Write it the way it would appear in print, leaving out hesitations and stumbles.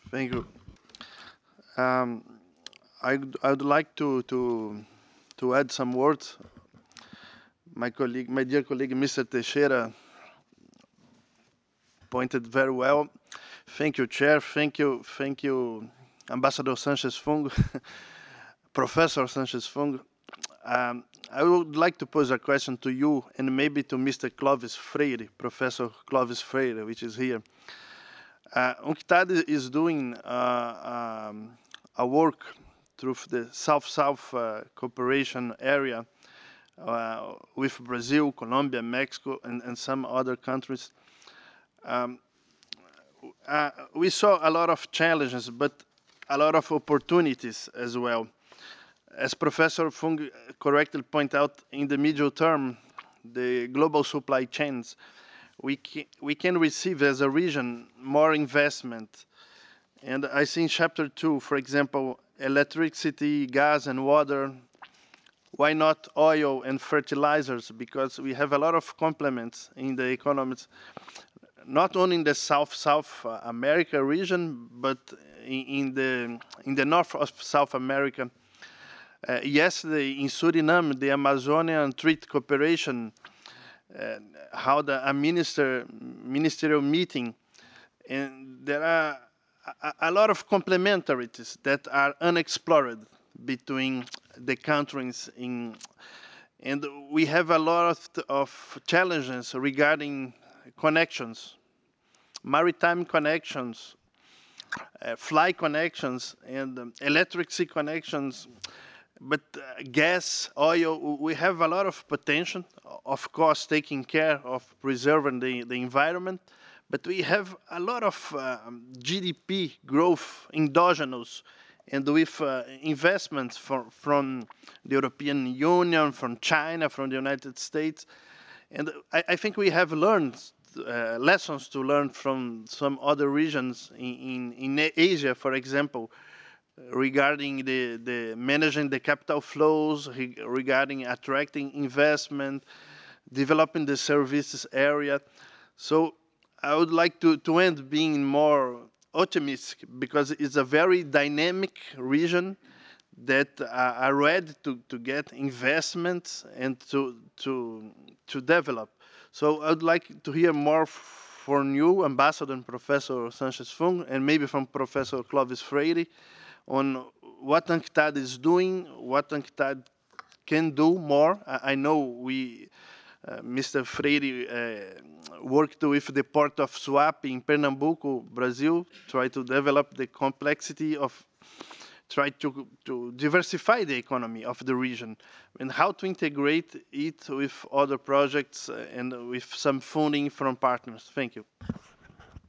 Thank you. Um, I'd like to add some words. My dear colleague, Mr. Teixeira, pointed very well. Thank you, Chair. Thank you, Ambassador Sanchez Fungo, Professor Sanchez Fungo. I would like to pose a question to you and maybe to Mr. Clovis Freire, Professor Clovis Freire, which is here. UNCTAD is doing a work through the South-South cooperation area with Brazil, Colombia, Mexico, and some other countries. Um, we saw a lot of challenges, but a lot of opportunities as well. As Professor Fung correctly pointed out, in the medium term, the global supply chains, we can receive as a region more investment. And I see in chapter 2, for example, electricity, gas, and water. Why not oil and fertilizers? Because we have a lot of complements in the economies, not only in the South America region, but in the north of South America. Yesterday in Suriname, the Amazonian Treaty Cooperation held a ministerial meeting, and there are a lot of complementarities that are unexplored between the countries and we have a lot of challenges regarding connections, maritime connections, fly connections, and electricity connections. But gas, oil, we have a lot of potential, of course, taking care of preserving the environment. But we have a lot of GDP growth endogenous and with investments from the European Union, from China, from the United States. And I think we have learned lessons to learn from some other regions in Asia, for example, regarding the managing the capital flows, regarding attracting investment, developing the services area. So I would like to end being more optimistic because it's a very dynamic region that are ready to get investments and to develop. So I'd like to hear more from you, Ambassador and Professor Sanchez Fung, and maybe from Professor Clovis Freire on what UNCTAD is doing, what UNCTAD can do more. I know Mr. Freire worked with the port of Suape in Pernambuco, Brazil, try to develop the complexity of try to diversify the economy of the region and how to integrate it with other projects and with some funding from partners. Thank you.